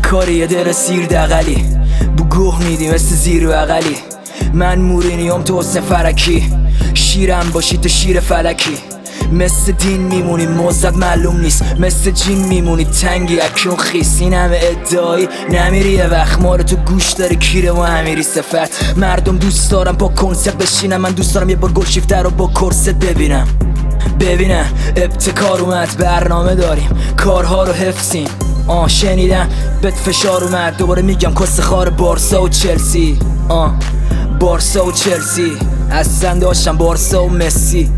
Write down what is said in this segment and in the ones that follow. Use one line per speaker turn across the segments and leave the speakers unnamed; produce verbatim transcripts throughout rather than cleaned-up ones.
کاری در سیر دقلی بو گوه میدی مثل زیر بغلی. من مورینیوم تو حسن فرکی، شیرم باشی تو شیر فلکی. مثل دین میمونی موزد معلوم نیست، مثل جین میمونی تنگی اکیون خیس. این همه ادعایی نمیری یه وقت ما رو تو گوش داری کیره و همیری صفت. مردم دوست دارم با کنسرت بشینم، من دوست دارم یه بار گل شیفته رو با کرست ببینم. ببینم ابتکار اومد، برنامه داریم، کارها رو حفظیم. آه شنیدم بهت فشار اومد، دوباره میگم کس خار بارسا و چلسی. آه بارسا و چلسی اصلا داشتم بارسا و مسی.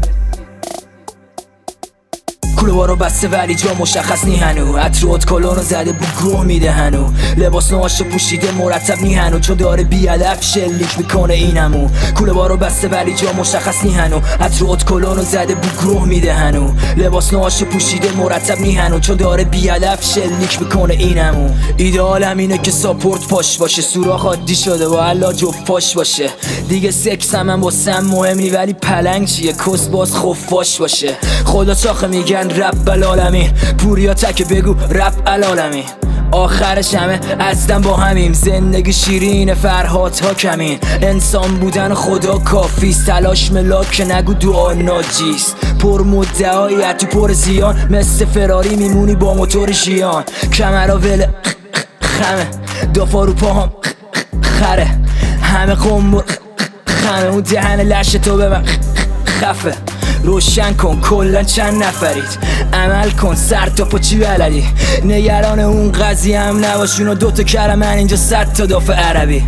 کوله بارو بسته ولی جا مشخص نی هنو، عطر و ادکالونو زده بو گروه میده هنو. لباس نواشو پوشیده مرتب نی هنو، چون داره بیادب شلیک میکنه اینمو. کوله بارو بسته ولی جا مشخص نی هنو، عطر و ادکالونو زده بو گروه میده هنو. لباس نواشو پوشیده مرتب نی هنو، چون داره بیادب شلیک میکنه اینمو. ایدئالم اینه که ساپورت پاش باشه، سوراخ عادی شده با الله جفت پاش باشه. دیگه سکس هم من واسم مهم نی، ولی پلنگ چیه کس باز خفاش باشه. خدا چاخه میگن رب العالمین، پوریا تک بگو رب العالمین. آخرش همه اصلا با همیم، زندگی شیرین فرهاد ها کمین. انسان بودن خدا کافیست، تلاش ملاک که نگو دعا ناجیست. پر مدعایی تو پر زیان، مثل فراری میمونی با موتور ژیان. کمرا ول خمه، دافا رو پاهم خره، همه قنبل خمه. اون دهن لش تو به من خفه. روشن کن کلن چند نفرید، عمل کن سر تا پا چی بلدی. نگران اون قضیه هم نباش، اونو دوتا کره من اینجا صد تا دافع عربی.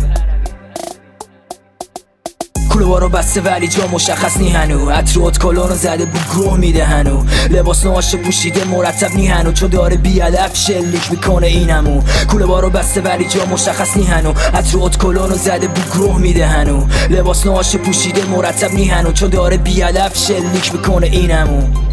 کوله بارو بسته ولی جا مشخص نی هنو، عطر و ادکالونو زده بو گروه میده هنو. لباس نواشو پوشیده مرتب نی هنو، چون داره بیادب شلیک میکنه اینمو. کوله بارو بسته ولی جا مشخص نی هنو، عطر و ادکالونو زده بو گروه میده هنو. لباس نواشو پوشیده مرتب نی هنو، چون داره بیادب شلیک میکنه اینمو.